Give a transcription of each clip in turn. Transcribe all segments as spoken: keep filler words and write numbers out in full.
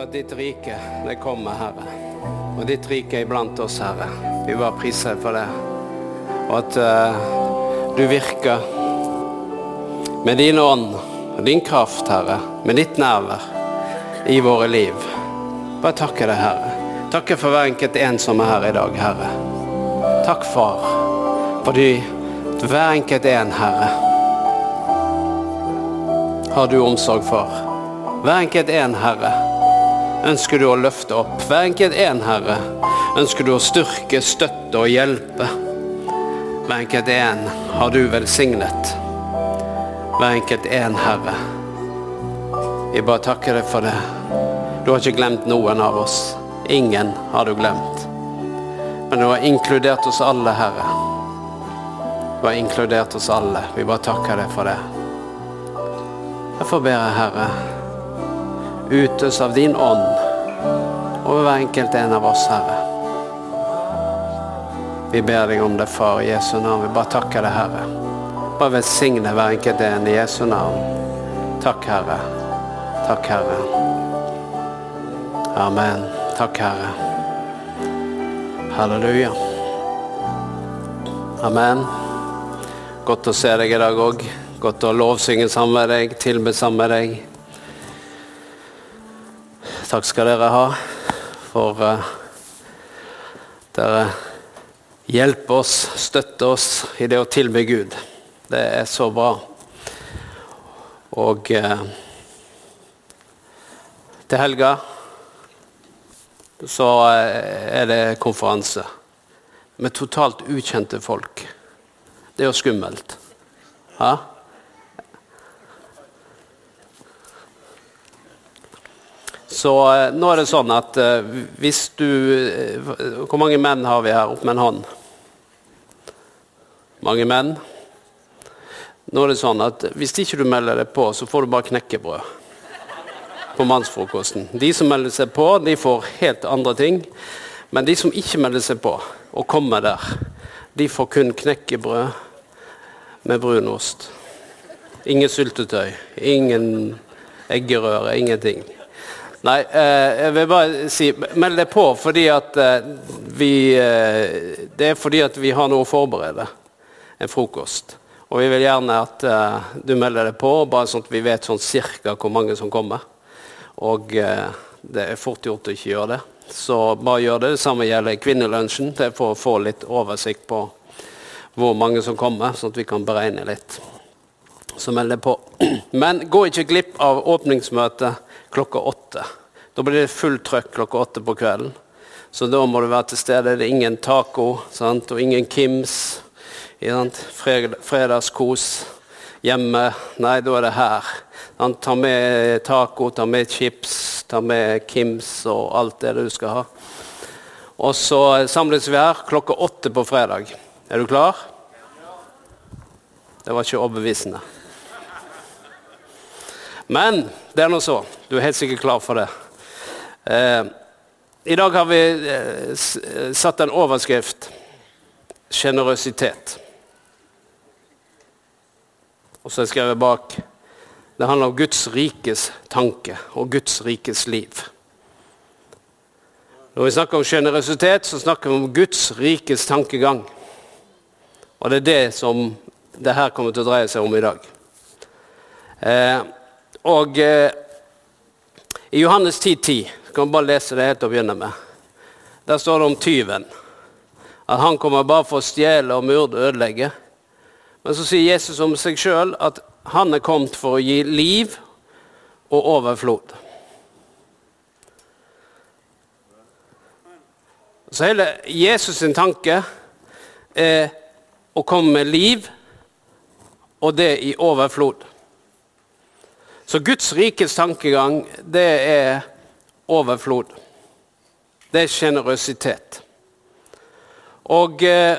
at ditt rike, det kommer, Herre. Og ditt rike er blant oss, Herre. Vi bare priser for det. Og at uh, du virker med din ånd og din kraft, Herre. Med ditt nærvær i våre liv. Bare takke deg, Herre. Takke for hver enkelt en som er her i dag, Herre. Takk, Far. Fordi hver enkelt en, Herre, har du omsorg for. Hver enkelt en, Herre, ønsker du å løfte opp. Hver enkelt en, Herre, ønsker du å styrke, støtte og hjelpe. Hver enkelt en har du velsignet. Hver enkelt en, Herre. Jeg bare takker deg for det. Du har ikke glemt noen av oss. Ingen har du glemt. Men du har inkludert oss alle, Herre. Du har inkludert oss alle. Vi bare takker deg for det. Jeg får be deg, Herre, utøs av din ånd over hver enkelt en av oss, Herre. Vi ber deg om det, Far, i Jesu navn. Vi bare takker deg, Herre. Bare velsigne hver enkelt en i Jesu navn. Takk, Herre. Takk, Herre. Amen. Takk, Herre. Halleluja. Amen. Godt å se deg i dag også. Godt å lovsynge sammen med deg, tilbe sammen med deg. Takk skal dere ha for uh, dere hjelper oss, støtter oss i det å tilbe Gud. Det er så bra. Og uh, til helga så er det konferanse med totalt ukjente folk. Det er jo skummelt. Ja? Så uh, nå er det sånn at uh, hvis du, uh, hvor mange menn har vi her opp med en hånd? Mange menn? Nå er det sånn at hvis ikke du melder deg på, så får du bare knekkebrød på mannsfrokosten. De som melder seg på, de får helt andre ting, men de som ikke melder seg på og kommer der, de får kun knekkebrød med brunost. Ingen syltetøy, ingen eggerøre, ingenting. Nei, eh, jeg vil bare si, meld deg på fordi at eh, vi, eh, det er fordi at vi har noe å forberede, en frokost. Og vi vil gjerne at eh, du melder deg på, bare sånn at vi vet sånn cirka hvor mange som kommer. Og eh, det er fort gjort å ikke gjøre det. Så bare gjør det, det samme gjelder kvinnelunsjen, det er for å få litt oversikt på hvor mange som kommer, sånn at vi kan beregne litt. Så meld deg på. Men gå ikke glipp av åpningsmøtet klokka åtte. Da blir det full trøkk klokka åtte på kvelden. Så da må du være til stede. Det er ingen taco, sant? Og ingen Kims. Fred, fredagskos hjemme. Nei, da er det her. Sant? Ta med taco, ta med chips, ta med Kims og alt det du skal ha. Og så samles vi her klokka åtte på fredag. Er du klar? Det var ikke overbevisende. Men det er noe så. Du er helt sikkert klar for det. Eh, I dag har vi eh, satt en overskrift. Generøsitet. Og så har jeg skrevet bak. Det handler om Guds rikes tanke og Guds rikes liv. Når vi snakker om generøsitet, så snakker vi om Guds rikes tankegang. Og det er det som det her kommer til å dreie seg om i dag. Eh, Og eh, i Johannes ti ti, kan man bare lese det helt å begynne med. Der står det om tyven. At han kommer bare for å stjele og myrde og ødelegge. Men så sier Jesus om seg selv at han er kommet for å gi liv og overflod. Så hele Jesus sin tanke er å komme med liv og det i overflod. Så Guds rikes tankegang, det er overflod. Det er generøsitet. Og eh,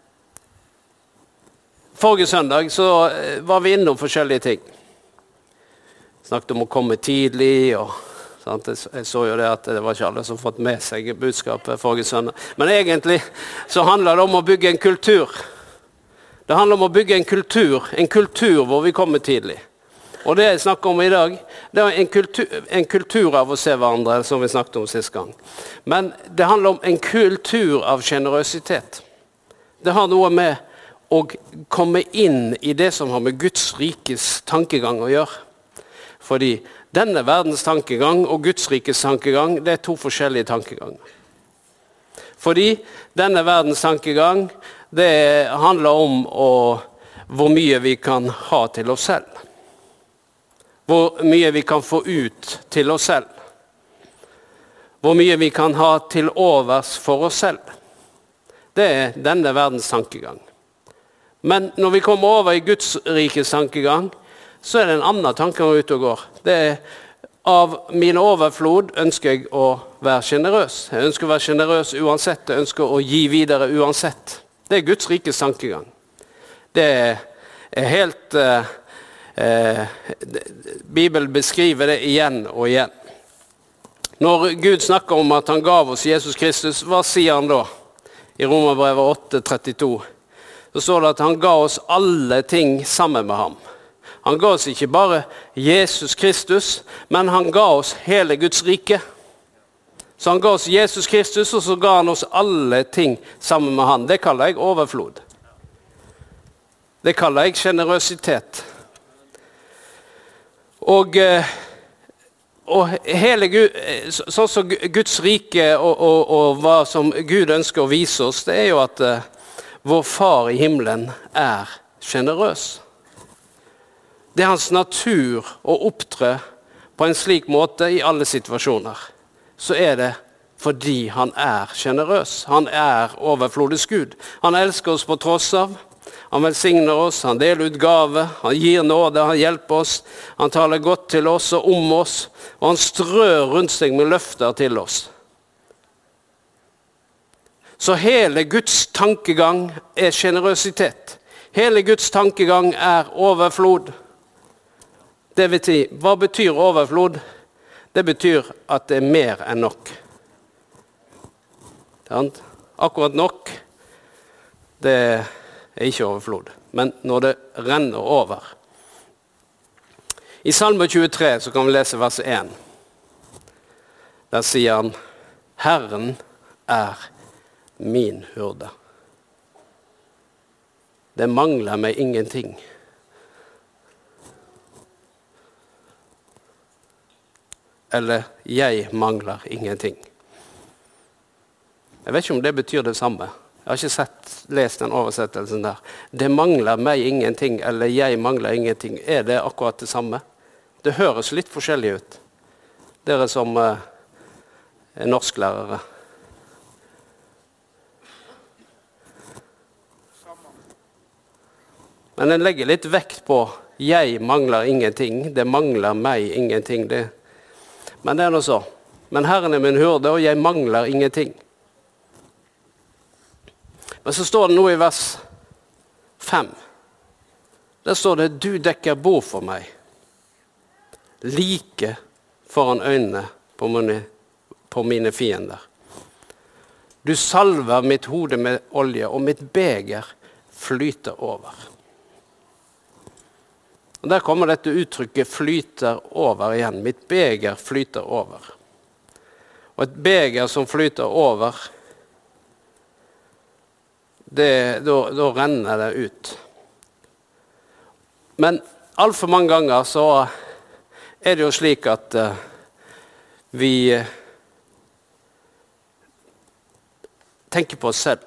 forrige søndag så var vi innom forskjellige ting. Snakket om å komme tidlig, og sant? Jeg så jo det at det var ikke alle som fått med seg budskapet forrige søndag. Men egentlig så handler det om å bygge en kultur. Det handler om å bygge en kultur, en kultur hvor vi kommer tidlig. Og det jeg snakker om i dag, det er en kultur, en kultur av å se hverandre, som vi snakket om sist gang. Men det handler om en kultur av generøsitet. Det har noe med å komme inn i det som har med Guds rikes tankegang å gjøre. Fordi denne verdens tankegang og Guds rikes tankegang, det er to forskjellige tankeganger. Fordi denne verdens tankegang, det handler om å, hvor mye vi kan ha til oss selv. Hvor mye vi kan få ut til oss selv. Hvor mye vi kan ha til overs for oss selv. Det er denne verdens tankegang. Men når vi kommer over i Guds rikes tankegang, så er det en annen tankegang ute og går. Det er av min overflod ønsker jeg å være generøs. Jeg ønsker å være generøs uansett. Jeg ønsker å gi videre uansett. Det er Guds rikes tankegang. Det er helt... Uh, Eh, Bibelen beskriver det igjen og igjen. Når Gud snakker om at han gav oss Jesus Kristus, hva sier han da? I Romerbrevet åtte trettito så står det at han ga oss alle ting sammen med ham. Han ga oss ikke bare Jesus Kristus, men han ga oss hele Guds rike. Så han ga oss Jesus Kristus, og så ga han oss alle ting sammen med ham. Det kaller jeg overflod. Det kaller jeg generøsitet. Og, og hele Gud, sånn som Guds rike og, og, og hva som Gud ønsker å vise oss, det er jo at uh, vår far i himmelen er generøs. Det er hans natur å opptre på en slik måte i alle situasjoner. Så er det fordi han er generøs. Han er overflodets Gud. Han elsker oss på tross av. Han velsigner oss, han deler ut gave, han gir nåde, han hjelper oss, han taler godt til oss og om oss, og han strør rundt seg med løfter til oss. Så hele Guds tankegang er generøsitet. Hele Guds tankegang er overflod. Det betyr, hva betyr overflod? Det betyr at det er mer enn nok. Akkurat nok, det er er ikke overflod, men når det renner over. I Salme tjuetre så kan vi lese vers én. Der sier han, Herren er min hyrde. Det mangler meg ingenting. Eller, jeg mangler ingenting. Jeg vet ikke om det betyr det samme. Jeg har ikke sett, lest den oversettelsen der. Det mangler meg ingenting, eller jeg mangler ingenting. Er det akkurat det samme? Det høres litt forskjellig ut. Dere som uh, er norsklærere. Men en legger litt vekt på jeg mangler ingenting, det mangler meg ingenting. Det. Men det er noe så. Men Herren er min hyrde, og jeg mangler ingenting. Men så står det noe i vers fem. Der står det, du dekker bord for meg, like foran øynene på mine, på mine fiender. Du salver mitt hode med olje, og mitt beger flyter over. Og der kommer dette uttrykket flyter over igjen. Mitt beger flyter over. Og et beger som flyter over, Det, da, da renner det ut. Men alt for mange ganger så er det jo slik at uh, vi uh, tenker på oss selv.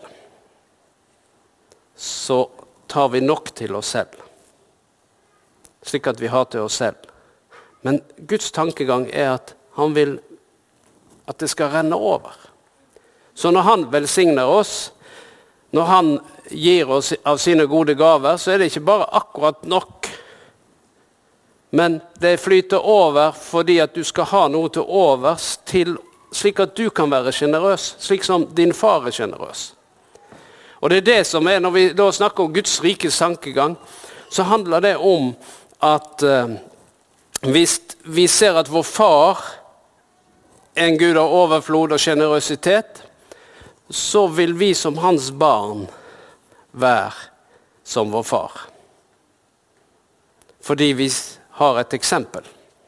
Så tar vi nok til oss selv. Slik at vi har til oss selv. Men Guds tankegang er at han vil at det skal renne over. Så når han velsigner oss, når han gir oss av sine gode gaver, så er det ikke bare akkurat nok. Men det flyter over fordi at du skal ha noe til overs, til, slik at du kan være generøs, slik som din far er generøs. Og det er det som er, når vi da snakker om Guds rikes tankegang, så handler det om at uh, hvis vi ser at vår far er en Gud av overflod og generøsitet, så vil vi som hans barn være som vår far. Fordi vi har et eksempel.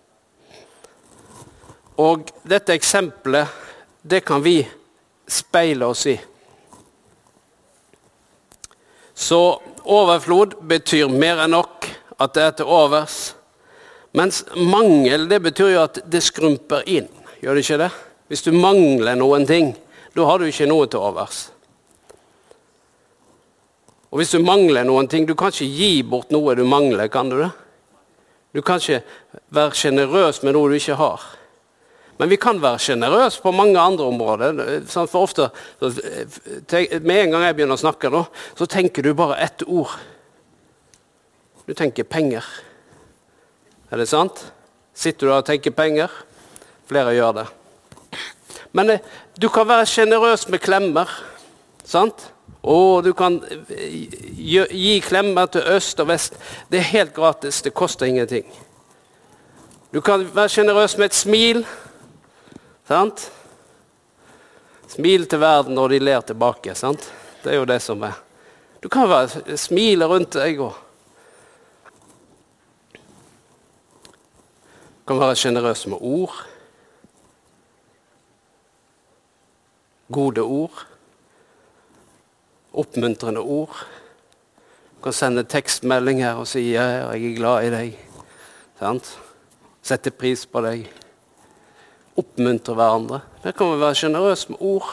Og dette eksempelet, det kan vi speile oss i. Så overflod betyr mer enn nok, at det er til overs. Mens mangel, det betyr jo at det skrumper inn. Gjør det ikke det? Hvis du mangler noen ting, da har du ikke noe til overs. Og hvis du mangler noen ting, du kan ikke gi bort noe du mangler, kan du det? Du kan ikke være generøs med noe du ikke har. Men vi kan være generøse på mange andre områder. For ofte, med en gang jeg begynner å snakke, da, så tenker du bare ett ord. Du tenker penger. Er det sant? Sitter du der og tenker penger? Flere gjør det. Men du kan være generøs med klemmer, sant? Og du kan gi klemmer til øst og vest. Det er helt gratis, det koster ingenting. Du kan være generøs med et smil, sant? Smil til verden når de ler tilbake, sant? Det er jo det som er. Du kan være smile rundt deg og du kan være generøs med ord. Gode ord. Oppmuntrende ord. Du kan sende tekstmelding her og si ja, jeg er glad i deg. Sant? Sette pris på deg. Oppmuntre hverandre. Det kan vi være generøs med ord.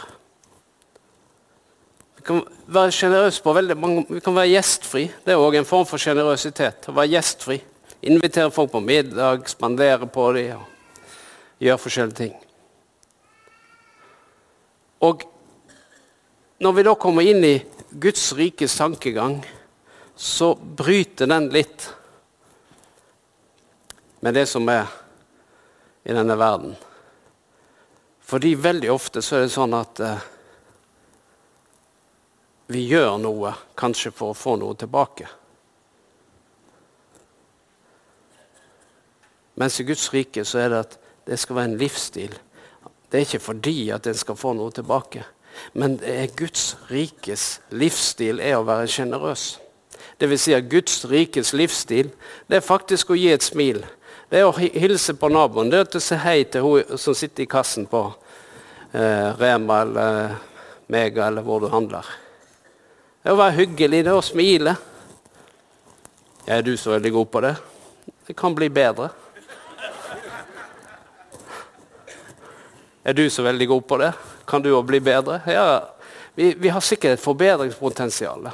Vi kan være generøs på veldig mange. Vi kan være gjestfri. Det er også en form for generøsitet. Å være gjestfri. Invitere folk på middag, spandere på dem og gjøre forskjellige ting. Og når vi da kommer inn i Guds rikes tankegang, så bryter den litt med det som er i denne verden. Fordi veldig ofte så er det sånn at eh, vi gjør noe kanskje for å få noe tilbake. Mens i Guds rike så er det at det skal være en livsstil. Det er ikke fordi at en skal få noe tilbake. Men det er Guds rikes livsstil er å være generøs. Det vil si at Guds rikes livsstil, det er faktisk å gi et smil. Det er å hilse på naboen. Det er å si hei til hun som sitter i kassen på eh, Rema eller Mega eller hvor du handler. Det er å være hyggelig, det er å smile. Er du så veldig god på det? Det kan bli bedre. Er du så veldig god på det? Kan du også bli bedre? Ja, vi, vi har sikkert et forbedringspotensial.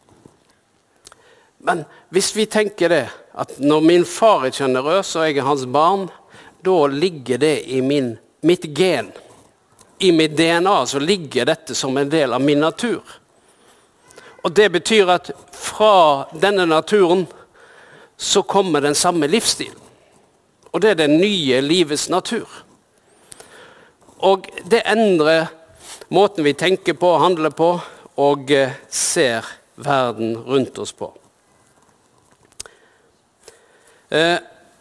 Men hvis vi tenker det, at når min far er generøs og jeg er hans barn, da ligger det i min, mitt gen. I mitt D N A så ligger dette som en del av min natur. Og det betyr at fra denne naturen så kommer den samme livsstilen. Og det er den nye livets natur. Og det endrer måten vi tenker på, handler på, og ser verden rundt oss på. Eh,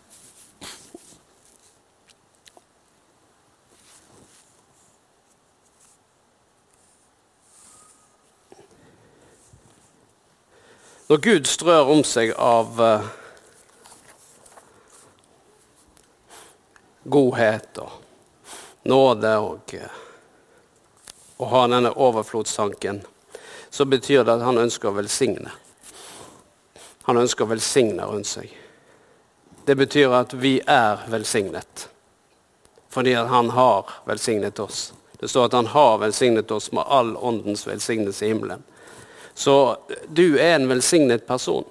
når Gud strør om seg av eh, godhet og nåde og å ha denne overflodstanken, så betyr det at han ønsker å velsigne. Han ønsker å velsigne rundt seg. Det betyr at vi er velsignet, fordi at han har velsignet oss. Det står at han har velsignet oss med all åndens velsignelse i himmelen. Så du er en velsignet person.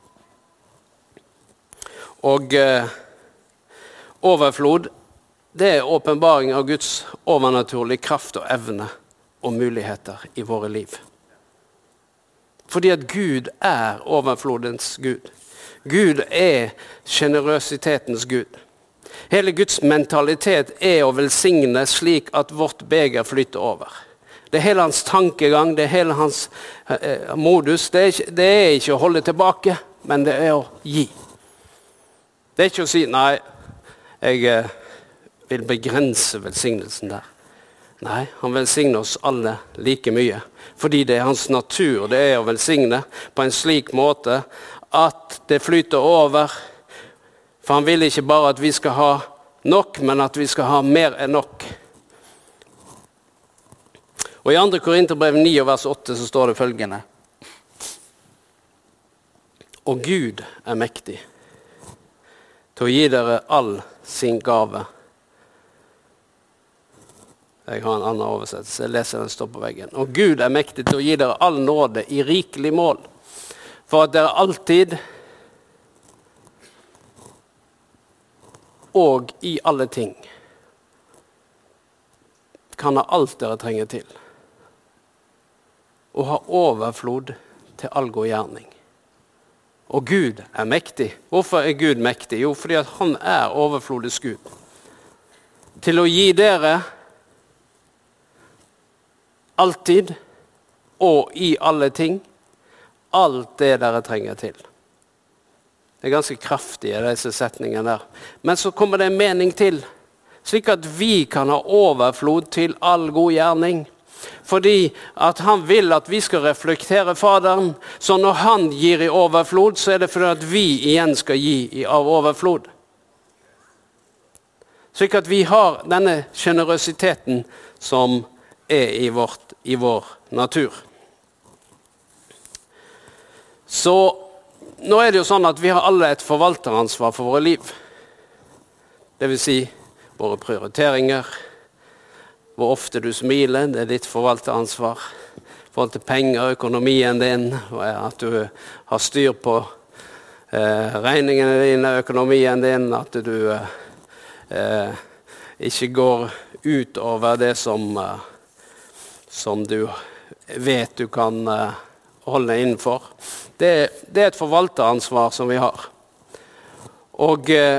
Og eh, overflod, det er åpenbaring av Guds overnaturlige kraft og evne og muligheter i våre liv. Fordi at Gud er overflodens Gud. Gud er generøsitetens Gud. Hele Guds mentalitet er å velsigne slik at vårt beger flyter over. Det er hele hans tankegang, det er hele hans eh, modus. Det er, ikke, det er ikke å holde tilbake, men det er å gi. Det er ikke å si, nei, jeg eh, vil begrense velsignelsen der. Nei, han velsigner oss alle like mye. Fordi det er hans natur, det er å velsigne på en slik måte at det flyter over For han vil ikke bare at vi skal ha nok, men at vi skal ha mer enn nok. Og i andre Korinterbrev ni og vers åtte så står det følgende. Og Gud er mektig til å gi dere all sin gave. Jeg har en annen oversettelse, jeg leser den står på veggen. Og Gud er mektig til å gi dere all nåde i rikelig mål, for at dere alltid og i alle ting kan ha alt dere trenger til, og ha overflod til all god gjerning. Og Gud er mektig. Hvorfor er Gud mektig? Jo, fordi at han er overflodets Gud. Til å gi dere alltid og i alle ting alt det dere trenger til. Det er ganske kraftige disse setningene der. Men så kommer det en mening til, slik at vi kan ha overflod til all god gjerning. Fordi at han vil at vi skal reflektere Faderen, så når han gir i overflod, så er det fordi at vi igjen skal gi i av overflod. Slik at vi har denne generøsiteten som er i, vårt, i vår natur. Så nå er det jo sånn at vi har alle et forvalteransvar for våre liv. Det vil si våre prioriteringer, hvor ofte du smiler, det er ditt forvalteransvar. Forhold til penger, økonomien din, at du har styr på eh, regningene dine, økonomien din, at du eh, ikke går ut over det som, eh, som du vet du kan eh, holde innenfor. Det, det er et forvalteransvar som vi har. Og eh,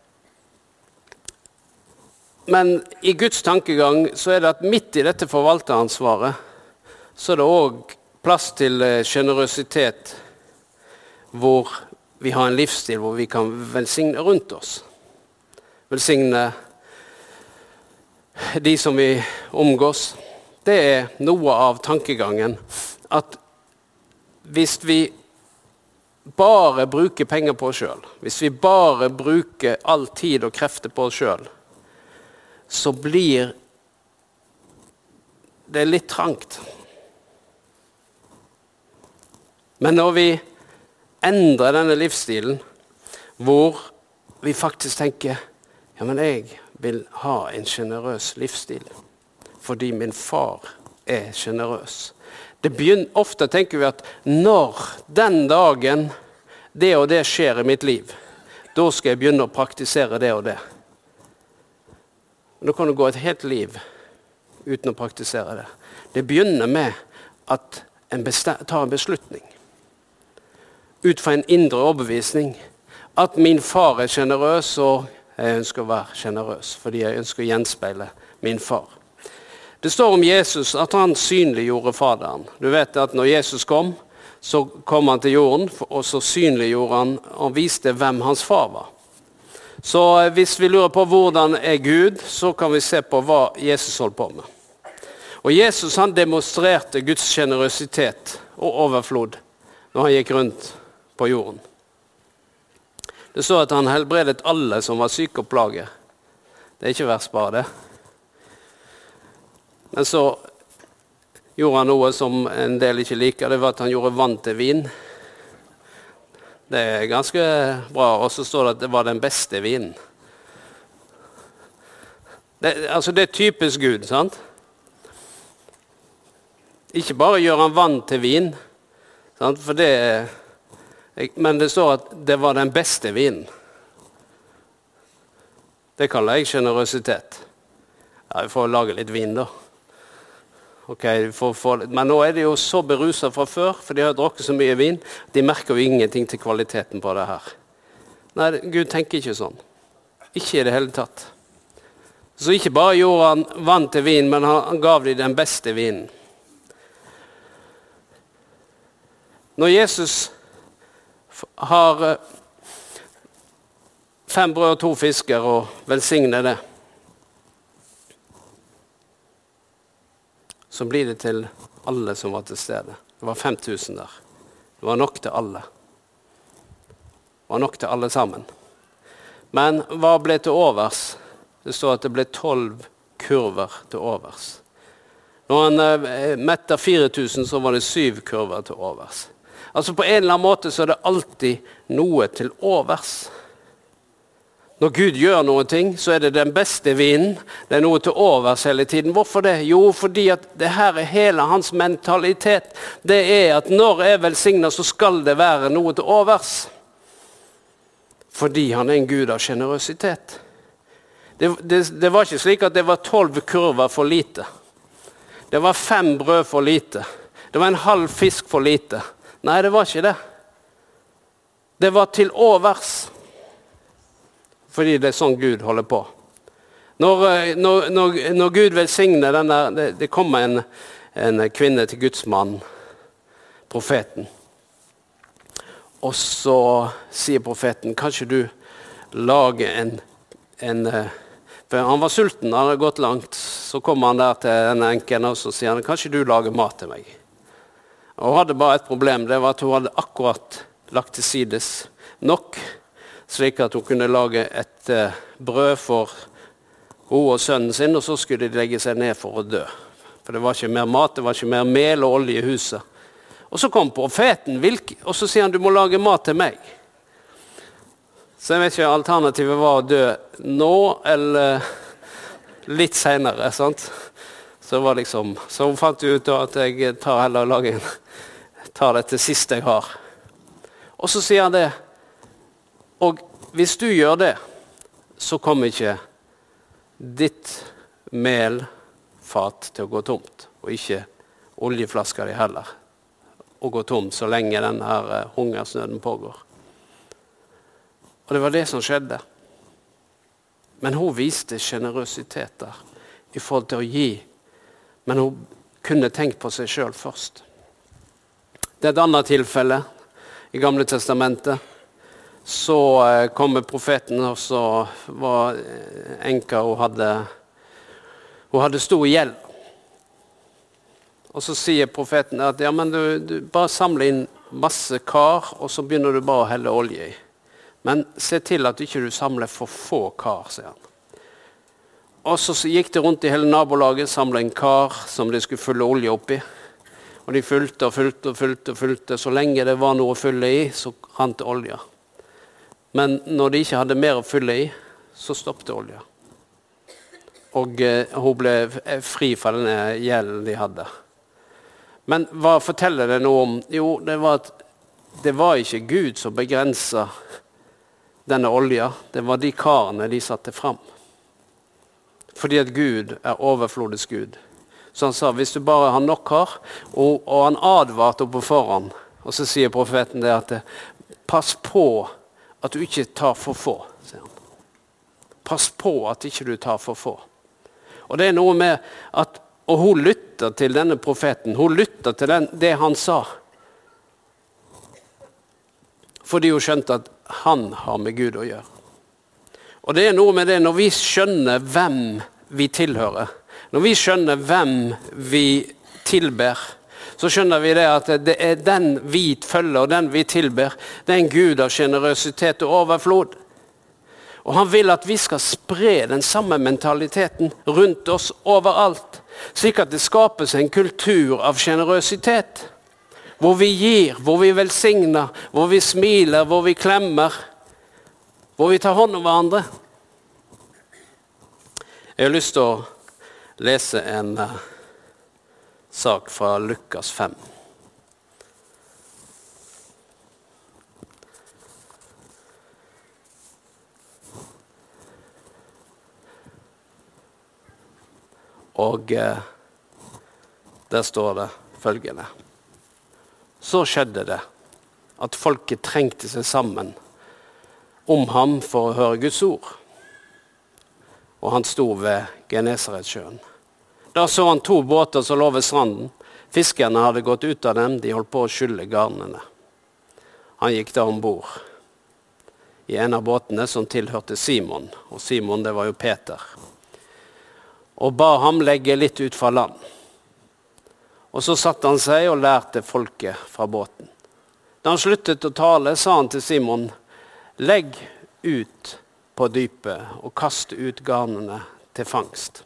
Men i Guds tankegang så er det at midt i dette forvalteransvaret så er det også plass til generøsitet hvor vi har en livsstil hvor vi kan velsigne rundt oss. Velsigne de som vi omgås. Det er noe av tankegangen at hvis vi bare bruker penger på oss selv, hvis vi bare bruker all tid og krefter på oss selv, så blir det litt trangt. Men når vi endrer denne livsstilen, hvor vi faktisk tenker, ja, men jeg vil ha en generøs livsstil, fordi min far er generøs. Det begynner, ofte tenker vi at når den dagen det og det skjer i mitt liv, da skal jeg begynne å praktisere det og det. Da kan du gå et helt liv uten å praktisere det. Det begynner med at en tar en beslutning. Ut fra en indre overbevisning. At min far er generøs, og jeg ønsker å være generøs. Fordi jeg ønsker å gjenspeile min far. Det står om Jesus at han synliggjorde Faderen. Du vet at når Jesus kom, så kom han til jorden, og så synliggjorde han og viste hvem hans far var. Så hvis vi lurer på hvordan er Gud, så kan vi se på hva Jesus holdt på med. Og Jesus han demonstrerte Guds generøsitet og overflod når han gikk rundt på jorden. Det står at han helbredet alle som var syke og plage. Det er ikke verst bare det. Men så gjorde han noe som en del ikke liker, det var at han gjorde vann til vin. Det er ganske bra, og så står det at det var den beste vinen. Det, altså det er typisk Gud, sant? Ikke bare gjør han vann til vin, sant? For det, men det står at det var den beste vinen. Det kaller jeg generøsitet. Ja, vi får lage litt vin da. Ok, for, for, men nå er de jo så beruset fra før, for de har drukket så mye vin. De merker jo ingenting til kvaliteten på det her. Nei, Gud tenker ikke sånn. Ikke i det hele tatt. Så ikke bare gjorde han vann til vin, men han, han gav dem den beste vinen. Når Jesus har fem brød og to fisker og velsigner det, så blir det til alle som var til stede. Det var fem tusen der. Det var nok til alle. Det var nok til alle sammen. Men hva ble til overs? Det står at det ble tolv kurver til overs. Når han eh, mettet fire tusen, så var det syv kurver til overs. Altså på en eller annen måte så er det alltid noe til overs. Når Gud gjør noe ting, så er det den beste vinen. Det er noe til overs hele tiden. Hvorfor det? Jo, fordi at det her er hele hans mentalitet. Det er at når jeg velsigner, så skal det være noe til overs. Fordi han er en Gud av generøsitet. Det, det, det var ikke slik at det var tolv kurver for lite. Det var fem brød for lite. Det var en halv fisk for lite. Nei, det var ikke det. Det var til overs. Fordi det er sånn Gud holder på. Når, når, når, når Gud velsigner denne, det, det kommer en, en kvinne til Guds mann, profeten. Og så sier profeten, kanskje du lager en, en for han var sulten, han hadde gått langt. Så kommer han der til denne enken, og så sier han, kanskje du lager mat til meg. Og hun hadde bare et problem, det var at hun hadde akkurat lagt til sides nok, slik at hun kunne lage et eh, brød for hun og sønnen sin, og så skulle de legge seg ned for å dø. For det var ikke mer mat, det var ikke mer mel og olje i huset. Og så kom profeten, og så sier han, du må lage mat til meg. Så jeg vet ikke, alternativet var å dø nå, eller litt senere, sant? Så, var liksom, så hun fant ut at jeg tar heller og lager en, tar det til siste jeg har. Og så sier han det, og hvis du gjør det, så kommer ikke ditt melfat til å gå tomt, og ikke oljeflasker de heller, å gå tomt så lenge denne her hungersnøden pågår. Og det var det som skjedde. Men hun viste generøsitet der, i forhold til å gi, men hun kunne tenkt på seg selv først. Det er et annet tilfelle i Gamle Testamentet. Så kom profeten, og så var enka, hun hadde, hun hadde stor gjeld. Og så sier profeten at ja, men du, du bare samler inn masse kar, og så begynner du bare å helle olje i. Men se til at ikke du samler for få kar, sier han. Og så gikk det rundt i hele nabolaget, samlet en kar som de skulle fylle olje opp i. Og de fylte og fylte og fylte og fylte. Så lenge det var noe å fylle i, så rant olja. Men når de ikke hadde mer å fylle i, så stoppet olja. Og eh, hun ble fri fra denne gjelden de hadde. Men hva forteller det noe om? Jo, det var at det var ikke Gud som begrenset denne olja. Det var de karene de satte frem. Fordi at Gud er overflodets Gud. Så han sa, hvis du bare har nok kar, og, og han advarte på forhånd, og så sier profeten det at pass på at du ikke tar for få, sier han. Pass på at ikke du tar for få. Og det er noe med at, og hun lytter til denne profeten, hun lytter til den, det han sa. Fordi hun skjønte at han har med Gud å gjøre. Og det er noe med det, når vi skjønner hvem vi tilhører, når vi skjønner hvem vi tilber, så skjønner vi det at det er den vi følger, og den vi tilber, det er en Gud av generøsitet og overflod. Og han vil at vi skal spre den samme mentaliteten rundt oss overalt, slik at det skapes en kultur av generøsitet, hvor vi gir, hvor vi velsigner, hvor vi smiler, hvor vi klemmer, hvor vi tar hånd om hverandre. Jeg har lyst til å lese en uh, sak fra Lukas fem. Og uh, der står det følgende. Så skjedde det at folket trengte seg sammen om ham for å høre Guds ord. Og han sto ved Genesaretsjøen. Da så han to båter som lå ved stranden. Fiskerne hadde gått ut av dem, de holdt på å skylle garnene. Han gikk da ombord i en av båtene som tilhørte Simon, og Simon det var jo Peter. Og ba ham legge litt ut fra land. Og så satte han seg og lærte folket fra båten. Da han sluttet å tale, sa han til Simon, legg ut på dypet og kaste ut garnene til fangst.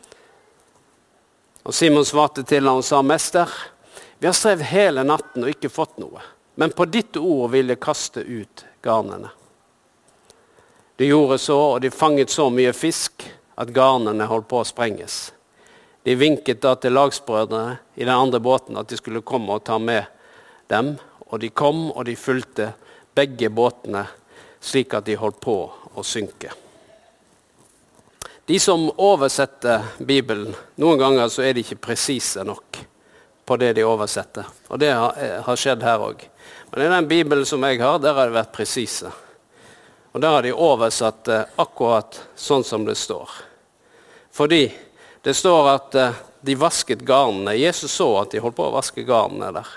Og Simon svarte til ham og sa, Mester, vi har strevd hele natten og ikke fått noe, men på ditt ord vil jeg kaste ut garnene. De gjorde så, og de fanget så mye fisk at garnene holdt på å sprenges. De vinket da til lagsbrødrene i den andre båten at de skulle komme og ta med dem, og de kom og de fulgte begge båtene slik at de holdt på å synke. De som oversetter Bibelen, noen ganger så er de ikke presise nok på det de oversetter. Og det har, har skjedd her også. Men i den Bibelen som jeg har, der har det vært presise. Og der har de oversatt akkurat sånn som det står. Fordi det står at de vasket garnene. Jesus så at de holdt på å vaske garnene der.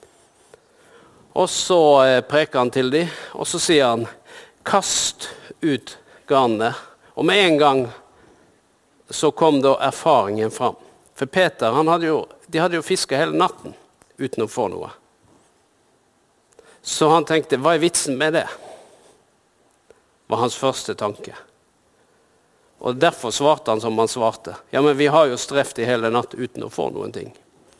Og så preker han til dem, og så sier han, kast ut garnene. Og med en gang så kom da erfaringen fram. For Peter, han hadde jo, de hadde jo fisket hele natten uten å få noe. Så han tenkte, hva er vitsen med det? Var hans første tanke. Og derfor svarte han som han svarte. Ja, men vi har jo strevd i hele natt uten å få noen ting.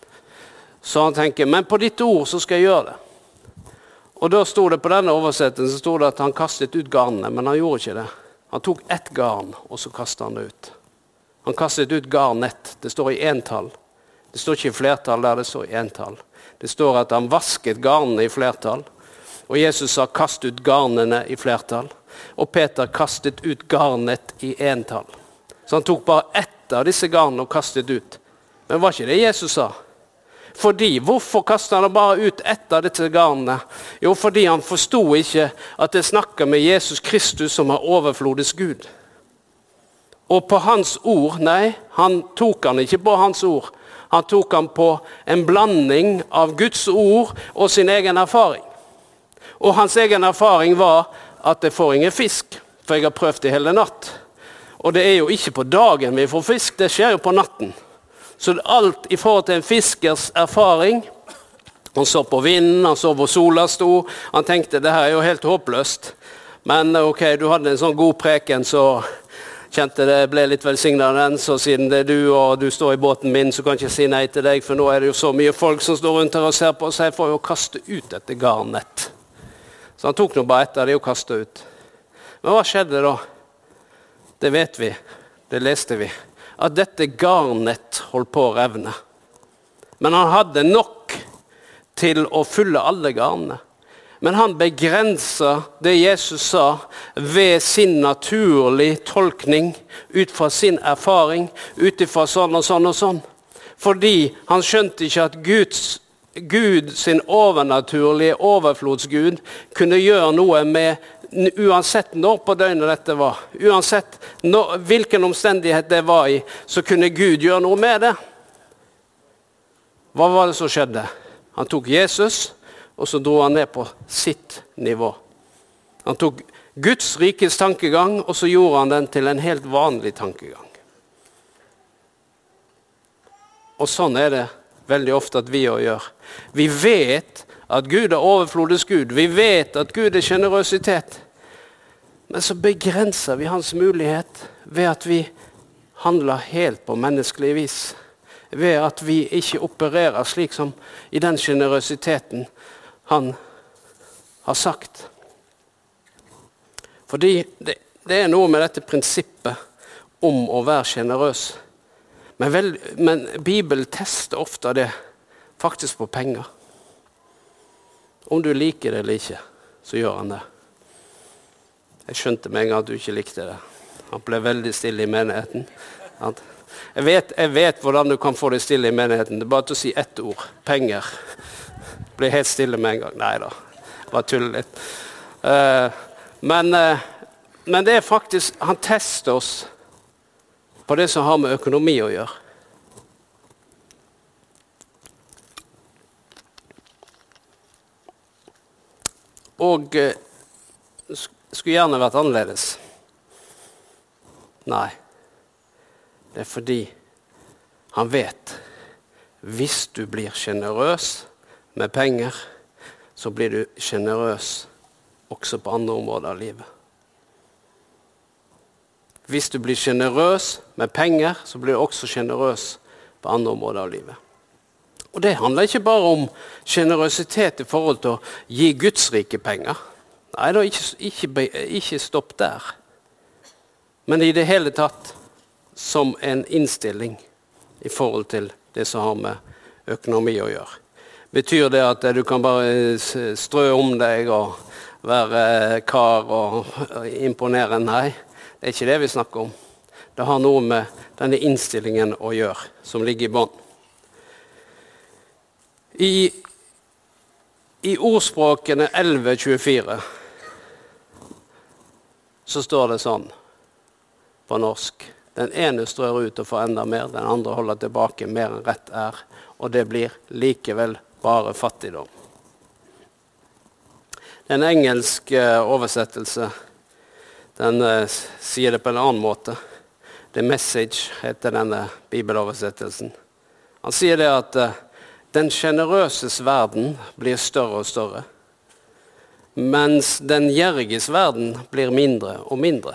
Så han tenker, men på ditt ord så skal jeg gjøre det. Og da stod det på denne oversettelsen, så stod det at han kastet ut garnene, men han gjorde ikke det. Han tok ett garn, og så kastet han det ut. Han kastet ut garnett. Det står i entall. Det står ikke i flertall der, det står i entall. Det står at han vasket garnene i flertall. Og Jesus sa, kast ut garnene i flertall. Og Peter kastet ut garnet i entall. Så han tok bare ett av disse garnene og kastet ut. Men var ikke det Jesus sa? Fordi, hvorfor kastet han bare ut ett av disse garnene? Jo, fordi han forstod ikke at det snakker med Jesus Kristus som har overflodets Gud. Og på hans ord, nei, han tok han ikke på hans ord. Han tok han på en blanding av Guds ord og sin egen erfaring. Og hans egen erfaring var at det får ingen fisk, for jeg har prøvd det hele natt. Og det er jo ikke på dagen vi får fisk, det skjer jo på natten. Så det er alt i forhold til en fiskers erfaring. Han så på vinden, han så hvor sola sto. Han tenkte, det her er jo helt håpløst. Men ok, du hadde en sånn god preken, så kjente det ble litt velsignet av den. Så siden det er du, og du står i båten min, så kan jeg ikke si nei til deg, for nå er det jo så mye folk som står rundt her og ser på, så jeg får jo kaste ut dette garnett. Så han tok nå bare etter det og kastet ut. Men hva skjedde da? Det vet vi, det leste vi. At dette garnet holdt på å revne. Men han hadde nok til å fylle alle garnene. Men han begrenset det Jesus sa ved sin naturlige tolkning, ut fra sin erfaring, ut fra sånn og sånn og sånn. Fordi han skjønte ikke at Guds, Gud sin overnaturlige overflodsgud kunne gjøre noe med uansett når på døgnet dette var, uansett når, hvilken omstendighet det var i, så kunne Gud gjøre noe med det. Hva var det som skjedde? Han tok Jesus, og så dro han ned på sitt nivå. Han tok Guds rikes tankegang, og så gjorde han den til en helt vanlig tankegang. Og sånn er det veldig ofte at vi også gjør. Vi vet at Gud er overflodets Gud. Vi vet at Gud er generøsitet. Men så begrenser vi hans mulighet ved at vi handler helt på menneskelig vis. Ved at vi ikke opererer slik som i den generøsiteten han har sagt. Fordi det, det er noe med dette prinsippet om å være generøs. Men, vel, men Bibelen tester ofte det faktisk på penger. Om du liker det eller ikke, så gjør han det. Jeg skjønte med en gang at du ikke likte det. Han ble veldig stille i menigheten. Jeg vet, jeg vet hvordan du kan få det stille i menigheten. Det er bare til å si ett ord. Penger. Ble helt stille med en gang. Neida, bare tull litt. Men, men det er faktisk, han tester oss på det som har med økonomi å gjøre. Og eh, skulle gjerne vært annerledes. Nei. Det er fordi han vet, hvis du blir generøs med penger, så blir du generøs også på andre områder av livet. hvis du blir generøs med penger, så blir du også generøs på andre områder av livet. Og det handler ikke bare om generøsitet i forhold til å gi Guds rike penger. Nei, da, ikke, ikke, ikke stopp der. Men i det hele tatt som en innstilling i forhold til det som har med økonomi å gjøre. Betyr det at du kan bare strø om deg og være kar og imponere? Nei, det er ikke det vi snakker om. Det har noe med denne innstillingen å gjøre, som ligger i bånd. I, i ordspråkene elleve tjuefire så står det sånn på norsk: den ene strør ut og får enda mer, den andre holder tilbake mer enn rett er, og det blir likevel bare fattigdom. En engelsk oversettelse, den uh, sier det på en annen måte. The Message heter denne bibeloversettelsen. Han sier det at uh, den generøses verden blir større og større, mens den gjerriges verden blir mindre og mindre.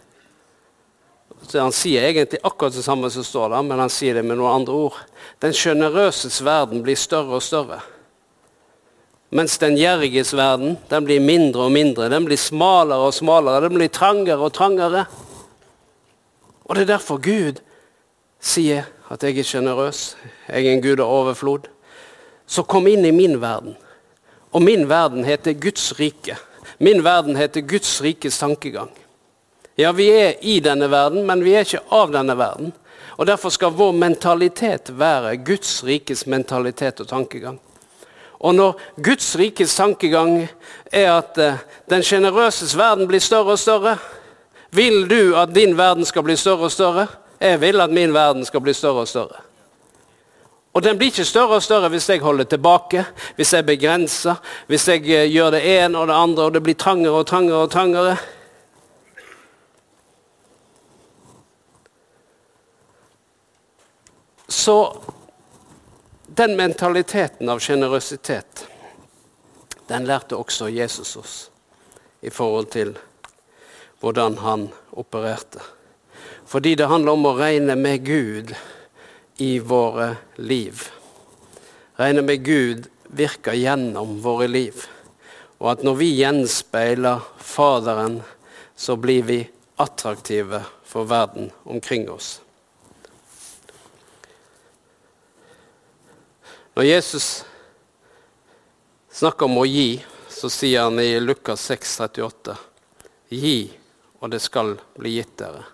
Så han sier egentlig akkurat det samme som står der, men han sier det med noen andre ord. Den generøses verden blir større og større, mens den gjerriges verden, den blir mindre og mindre. Den blir smalere og smalere, den blir trangere og trangere. Og det er derfor Gud sier at jeg er generøs, jeg er en Gud av overflod. Så kom inn i min verden. Og min verden heter Guds rike. Min verden heter Guds rikes tankegang. Ja, vi er i denne verden, men vi er ikke av denne verden. Og derfor skal vår mentalitet være Guds rikes mentalitet og tankegang. Og når Guds rikes tankegang er at uh, den generøses verden blir større og større, vil du at din verden skal bli større og større? Jeg vil at min verden skal bli større og større. Og den blir ikke større og større hvis jeg holder tilbake, hvis jeg begrenser, hvis jeg uh, gjør det ene og det andre, og det blir trangere og trangere og trangere. Så den mentaliteten av generøsitet, den lærte også Jesus oss i forhold til hvordan han opererte. Fordi det handler om å regne med Gud i våre liv. Regne med Gud virker gjennom våre liv. Og at når vi gjenspeiler Faderen, så blir vi attraktive for verden omkring oss. Når Jesus snakker om å gi, så sier han i Lukas seks trettiåtte: gi, og det skal bli gitt dere.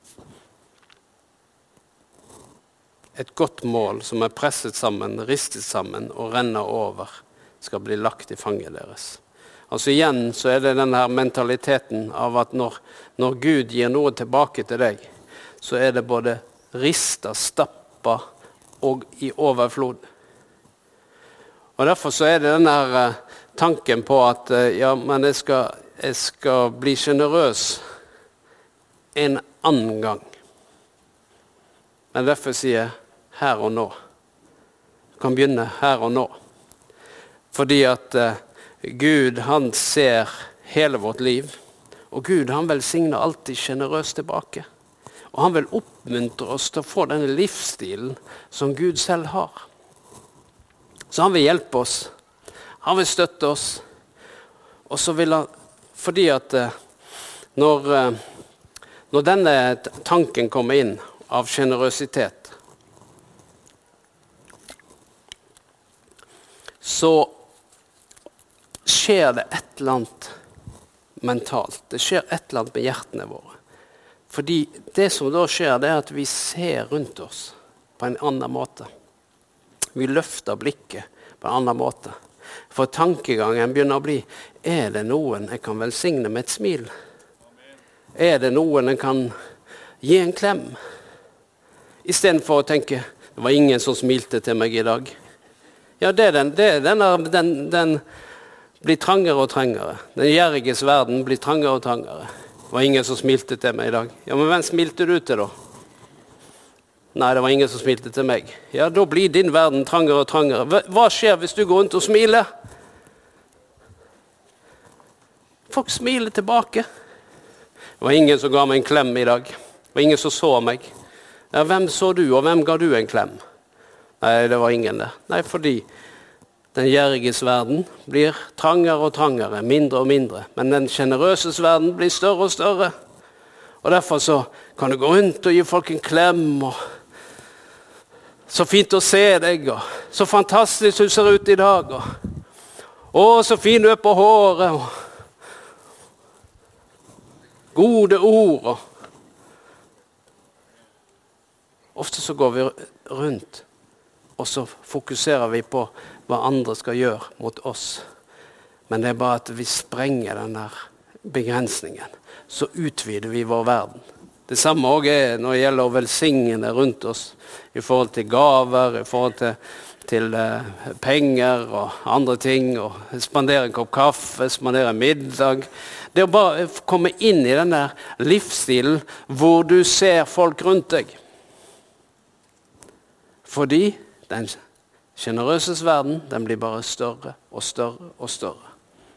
Et godt mål som er presset sammen, ristet sammen og renner over, skal bli lagt i fanget deres. Altså igjen så er det denne mentaliteten av at når, når Gud gir noe tilbake til deg, så er det både rista, stappa og i overflod. Og derfor så er det denne her tanken på at ja, men jeg skal, jeg skal bli generøs en annen gang. Men derfor sier jeg her og nå. Du kan begynne her og nå. Fordi at uh, Gud, han ser hele vårt liv. Og Gud, han velsigner alltid generøst tilbake. Og han vil oppmuntre oss til å få denne livsstilen som Gud selv har. Så han vil hjelpe oss, han vil støtte oss, og så vil han, fordi at når, når denne tanken kommer inn av generøsitet, så skjer det et eller annet mentalt, det skjer et eller annet med hjertene våre. Fordi det som da skjer, det er at vi ser rundt oss på en annen måte. Vi løfter blikket på en annen måte. For tankegangen begynner å bli, er det noen jeg kan velsigne med et smil? Er det noen jeg kan gi en klem? I stedet for å tenke, det var ingen som smilte til meg i dag. Ja, det er den, det er den, den, den blir trangere og trangere. Den gjerriges verden blir trangere og trangere. Det var ingen som smilte til meg i dag. Ja, men hvem smilte du til da? Nei, det var ingen som smilte til meg. Ja, da blir din verden trangere og trangere. Hva skjer hvis du går rundt og smiler? Folk smiler tilbake. Det var ingen som ga meg en klem i dag. Det var ingen som så meg. Ja, hvem så du, og hvem ga du en klem? Nei, det var ingen det. Nei, fordi den gjerriges verden blir trangere og trangere, mindre og mindre. Men den generøses verden blir større og større. Og derfor så kan du gå rundt og gi folk en klem, og så fint å se deg, og så fantastisk du ser ut i dag, og å, så fin du er på håret, og gode ord. Og ofte så går vi rundt, og så fokuserer vi på hva andre skal gjøre mot oss. Men det er bare at vi sprenger den der begrensningen. Så utvider vi vår verden. Det samme også er når det gjelder å velsigne rundt oss i forhold til gaver, i forhold til, til eh, penger og andre ting, og spandere en kopp kaffe, spandere en middag. Det er å bare komme inn i den der livsstilen hvor du ser folk rundt deg. Fordi den generøses verden, den blir bare større og større og større.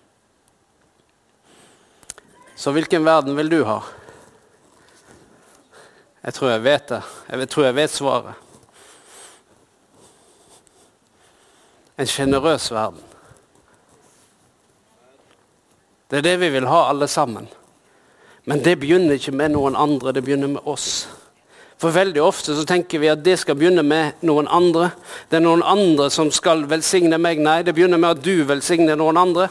Så hvilken verden vil du ha? Jeg tror jeg vet det. Jeg tror jeg vet svaret. En generøs verden. Det er det vi vil ha alle sammen. Men det begynner ikke med noen andre, det begynner med oss. For veldig ofte så tenker vi at det skal begynne med noen andre. Det er noen andre som skal velsigne meg. Nei, det begynner med at du velsigner noen andre.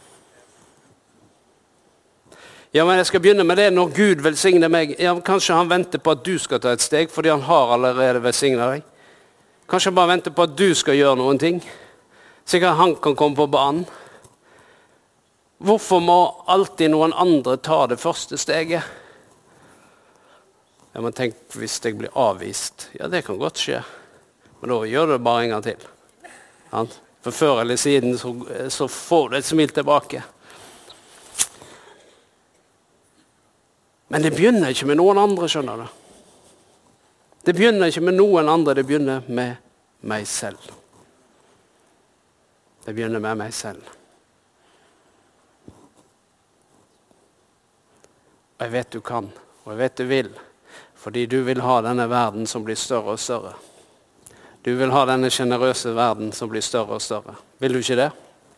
Ja, men jeg skal begynne med det når Gud velsigner meg. Ja, kanskje han venter på at du skal ta et steg, fordi han har allerede velsignet deg. Kanskje han bare venter på at du skal gjøre noen ting. Sikkert han kan komme på banen. Hvorfor må alltid noen andre ta det første steget? Ja, men tenk hvis jeg blir avvist. Ja, det kan godt skje. Men da gjør du det bare en gang til. For før eller siden så, så får du et smil tilbake. Men det begynner ikke med noen andre, skjønner du. Det begynner ikke med noen andre, det begynner med meg selv. Det begynner med meg selv. Og jeg vet du kan, og jeg vet du vil, fordi du vil ha denne verden som blir større og større. Du vil ha denne generøse verden som blir større og større. Vil du ikke det?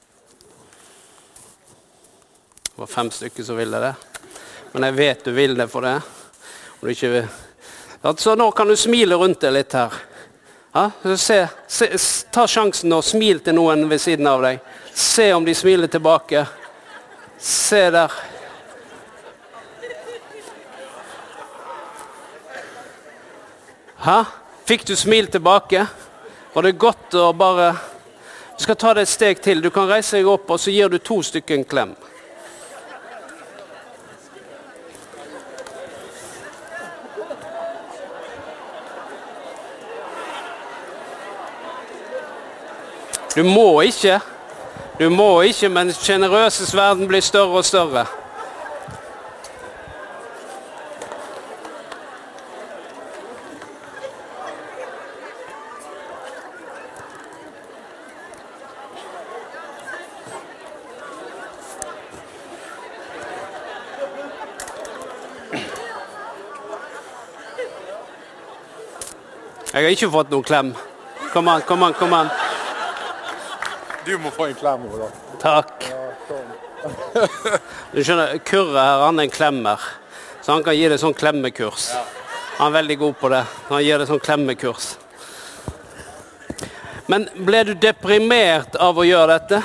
Det var fem stykker som ville det. Men jeg vet du vil det for det. Og du ikke vil. Så nå kan du smile rundt deg litt her. Ja? Se, se, ta sjansen og smil til noen ved siden av deg. Se om de smiler tilbake. Se der. Hæ? Fikk du smil tilbake? Var det godt å bare... Du skal ta det et steg til. Du kan reise deg opp, og så gir du to stykker en klem. Du må ikke, du må ikke, men generøses verden blir større og større. Jeg har ikke fått noen klem. Kom an, kom an, kom an. Du må få en klem, da. Takk. Du skjønner, Kurre her, han er en klemmer. Så han kan gi deg sånn klemmekurs. Han er veldig god på det. Han gir deg sånn klemmekurs. Men ble du deprimert av å gjøre dette?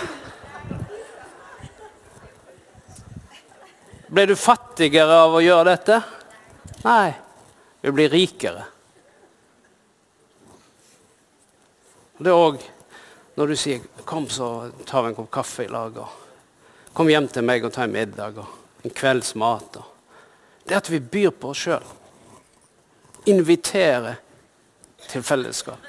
Ble du fattigere av å gjøre dette? Nei, du blir rikere. Det er også når du sier, kom så tar vi en kopp kaffe i lag, og kom hjem til meg og ta en middag, og en kveldsmat. Og det at vi byr på oss selv. Invitere til fellesskap.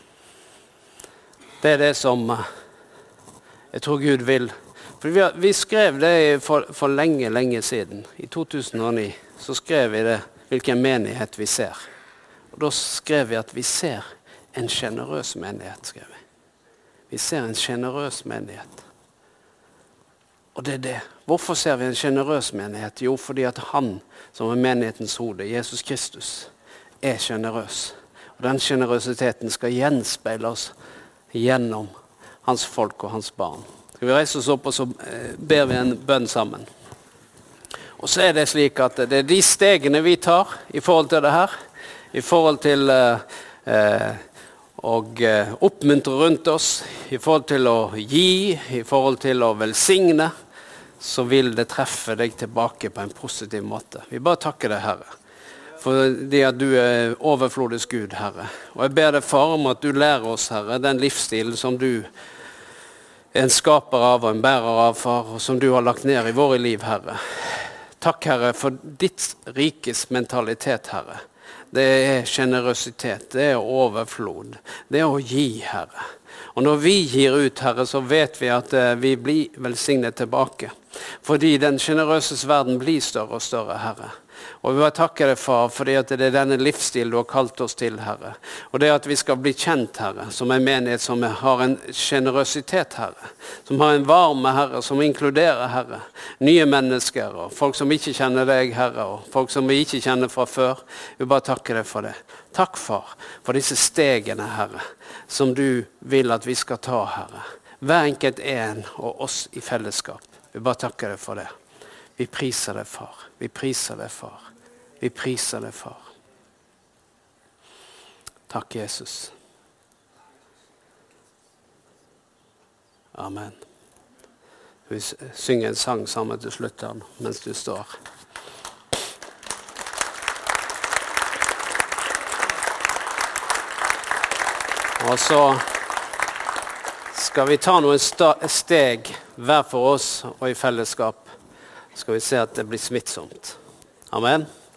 Det er det som jeg tror Gud vil. For vi, vi skrev det for, for lenge, lenge siden. I to tusen og ni så skrev vi det, hvilken menighet vi ser. Og da skrev vi at vi ser en generøs menighet, skrev vi. Vi ser en generøs menighet. Og det er det. Hvorfor ser vi en generøs menighet? Jo, fordi at han som er menighetens hode, Jesus Kristus, er generøs. Og den generøsiteten skal gjenspeile oss gjennom hans folk og hans barn. Skal vi reise oss opp, og så ber vi en bønn sammen. Og så er det slik at det er de stegene vi tar i forhold til det her, i forhold til eh, å oppmuntre rundt oss, i forhold til å gi, i forhold til å velsigne, så vil det treffe deg tilbake på en positiv måte. Vi bare takker deg, Herre, for det at du er overflodisk Gud, Herre. Og jeg ber deg, Far, om at du lærer oss, Herre, den livsstil som du er en skaper av og en bærer av, Far, og som du har lagt ned i våre liv, Herre. Takk, Herre, for ditt rikes mentalitet, Herre. Det er generøsitet, det er overflod, det er å gi, Herre. Og når vi gir ut, Herre, så vet vi at vi blir velsignet tilbake. Fordi den generøses verden blir større og større, Herre. Og vi vil takke deg, Far, fordi at det er denne livsstil du har kalt oss til, Herre. Og det at vi skal bli kjent, Herre, som en menighet som har en generøsitet, Herre. Som har en varme, Herre, som inkluderer, Herre. Nye mennesker, og folk som ikke kjenner deg, Herre, og folk som vi ikke kjenner fra før. Vi vil bare takke deg for det. Takk, Far, for disse stegene, Herre, som du vil at vi skal ta, Herre. Hver enkelt en og oss i fellesskap. Vi bare takker deg for det. Vi priser deg, Far. Vi priser deg, Far. Vi priser deg, Far. Takk, Jesus. Amen. Vi synger en sang sammen til slutt her, mens du står. Og så skal vi ta noen steg hver for oss og i fellesskap. Skal vi se at det blir smittsomt. Amen.